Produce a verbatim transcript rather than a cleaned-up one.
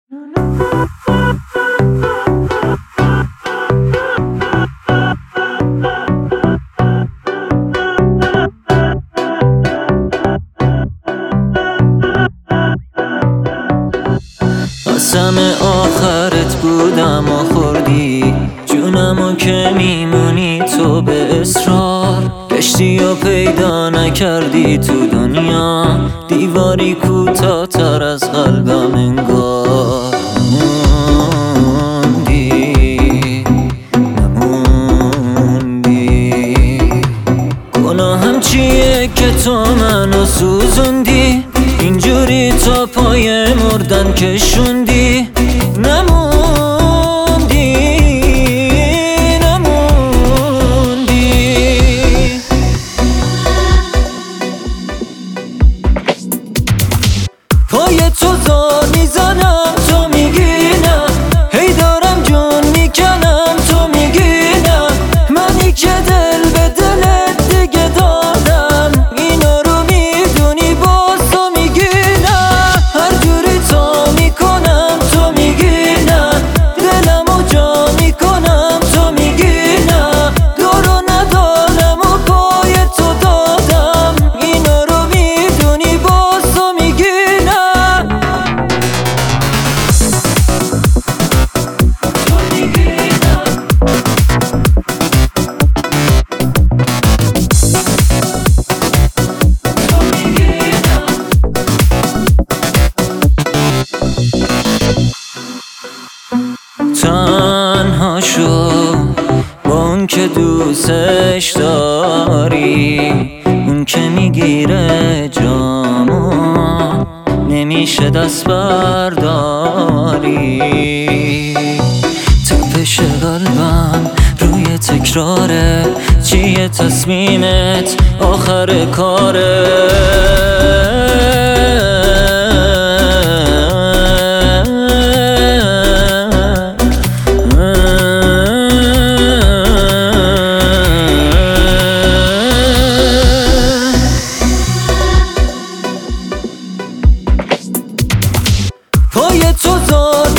قسم آخرت بودم و خوردی جونمو که میمونی تو به اصرار کشتی و پیدا نکردی تو دنیا دیواری کوتاه‌تر از قلبم انگار موندی نموندی گناهم چیه که تو منو سوزوندی اینجوری تا پای مردن کشوندی نموندی نموندی پای تو زار میزنم تو میگی نه هی دارم جون میکنم تو میگی نه منی که دل به دلت دیگه دادم اینا رو میدونی باز تو میگی نه هر جوری تا میکنم تو میگی نه دلمو جا میکنم تو میگی نه دورو ندارم و پای تو دادم اینا رو میدونی باز تو میگی نه تنها شو با اون که دوستش داری اون که میگیره جامو نمیشه دست برداری تپش قلبم روی تکراره چیه تصمیمت آخر کاره پای تو زار